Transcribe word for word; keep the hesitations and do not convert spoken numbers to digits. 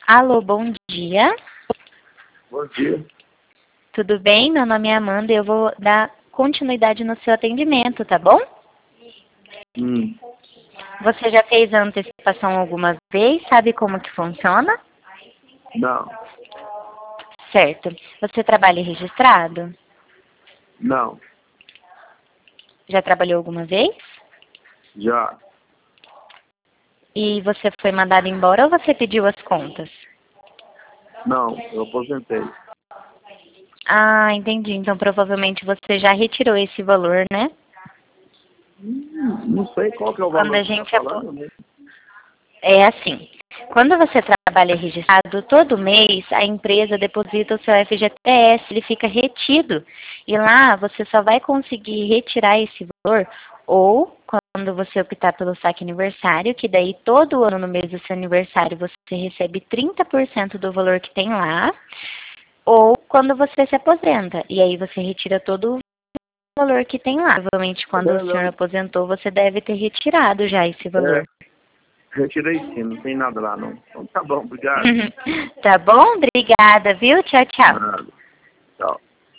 Alô, bom dia. Bom dia. Tudo bem? Meu nome é Amanda e eu vou dar continuidade no seu atendimento, tá bom? Hum, Você já fez a antecipação alguma vez? Sabe como que funciona? não, Certo. Você trabalha registrado? não, Já trabalhou alguma vez? já, E você foi mandado embora ou você pediu as contas? não, eu aposentei. Ah, entendi. Então provavelmente você já retirou esse valor, né? Hum, não sei qual que é o Quando valor a que você gente está apo- falando, né? É assim, quando você trabalha registrado, todo mês a empresa deposita o seu F G T S, ele fica retido. E lá você só vai conseguir retirar esse valor ou quando você optar pelo saque aniversário, que daí todo ano no mês do seu aniversário você recebe trinta por cento do valor que tem lá, ou quando você se aposenta. E aí você retira todo o valor que tem lá. Provavelmente quando o É, senhor não, aposentou, você deve ter retirado já esse valor. é, retirei sim, não tem nada lá não. Então tá bom, obrigado. Tá bom? Obrigada, viu? Tchau, tchau. Nada.